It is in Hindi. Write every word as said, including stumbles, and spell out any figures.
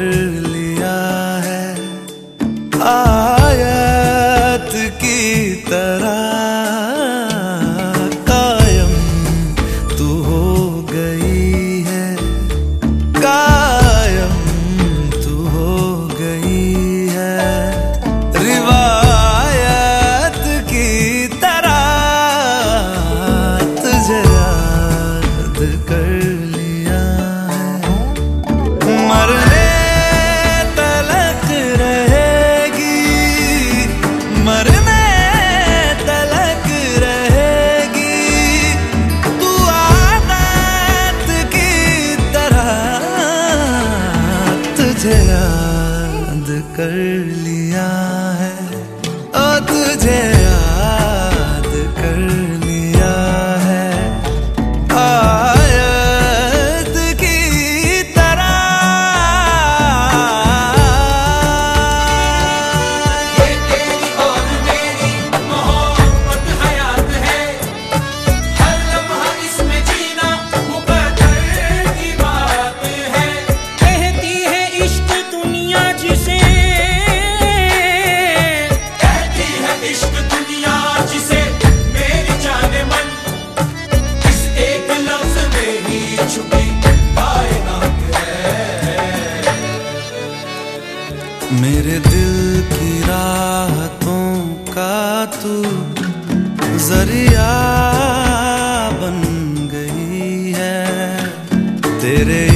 लिया है। आयत की तरह कायम तू हो गई है, कायम तू हो गई है। रिवायत की तरह तुझे याद कर लिया है। मरने तलक रहेगी, मरने तलक रहेगी तू आदत की तरह। तुझे याद कर लिया है, ओ तुझे याद कर लिया है। आयत की तरह। ये तेरी और मेरी मोहब्बत हयात है, हर लम्हा इसमें जीना मुकद्दर की बात है। कहती है इश्क दुनिया जिसे, कहती है इश्क दुनिया जिसे मेरी जाने मन इस एक लफ्ज में ही छुपी कायनात है। मेरे दिल की राहतों का तू जरिया बन गई है। तेरे